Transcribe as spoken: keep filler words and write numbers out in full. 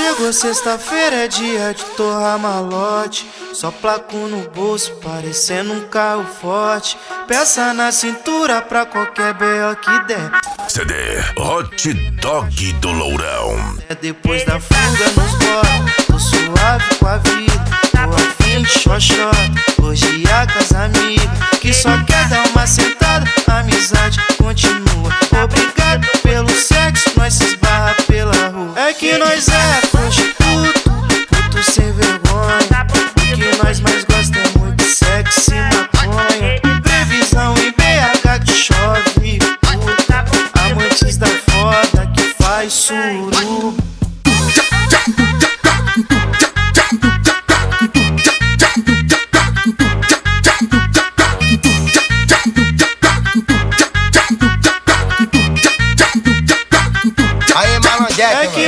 Chegou sexta-feira, é dia de torrar malote. Só placo no bolso, parecendo um carro forte. Peça na cintura pra qualquer B O que der. C D Hot Dog do Lourão. É depois da fuga nos botes, tô suave com a vida. Tô afim de xoxota, hoje a casa amiga, que só quer dar uma sentada, a amizade continua. Obrigado pelo sexo, nós se esbarra pela rua. É que nós é prostituto, puto sem vergonha. O que nós mais gosta é muito sexo e maconha. Previsão em B H que chove, puta. Amantes da foda que faz suruba. É que